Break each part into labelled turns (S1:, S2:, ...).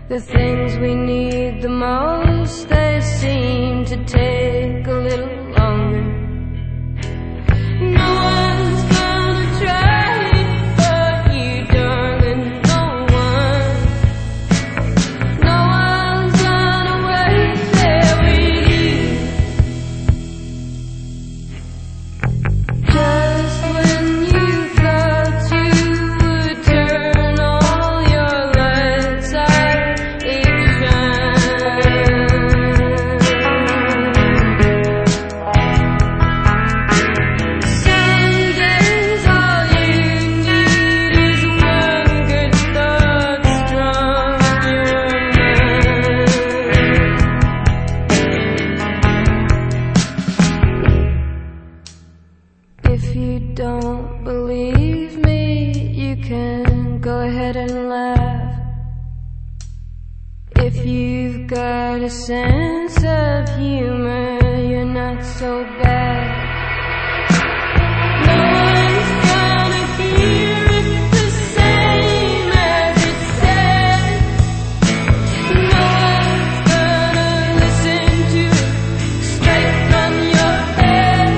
S1: The things we need the most, they seem to take a little longer. No one's gonna try for you, darling, no one. No one's gonna wait there with you. Just when you thought you would turn all your lights out, it shines. Some days all you need is one good thought strong in your mind. If you don't believe me, you can go ahead and laugh. If you've got a sense of humor, you're not so bad. No one's gonna hear it the same as it said. No one's gonna listen to it straight from your head.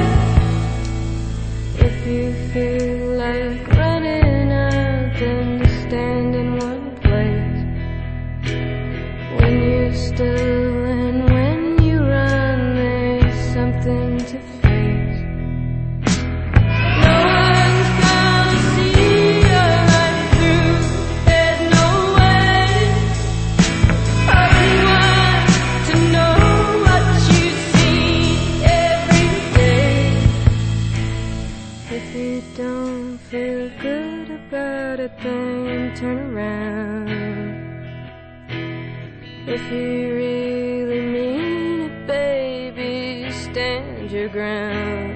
S1: If you feel like running up, then stand in one place. When you're still and when you run, there's something to face. No one's gonna see your life through, there's no way. I want to know what you see every day. If you don't feel good about a thing, turn around. If you really mean it, baby, stand your ground.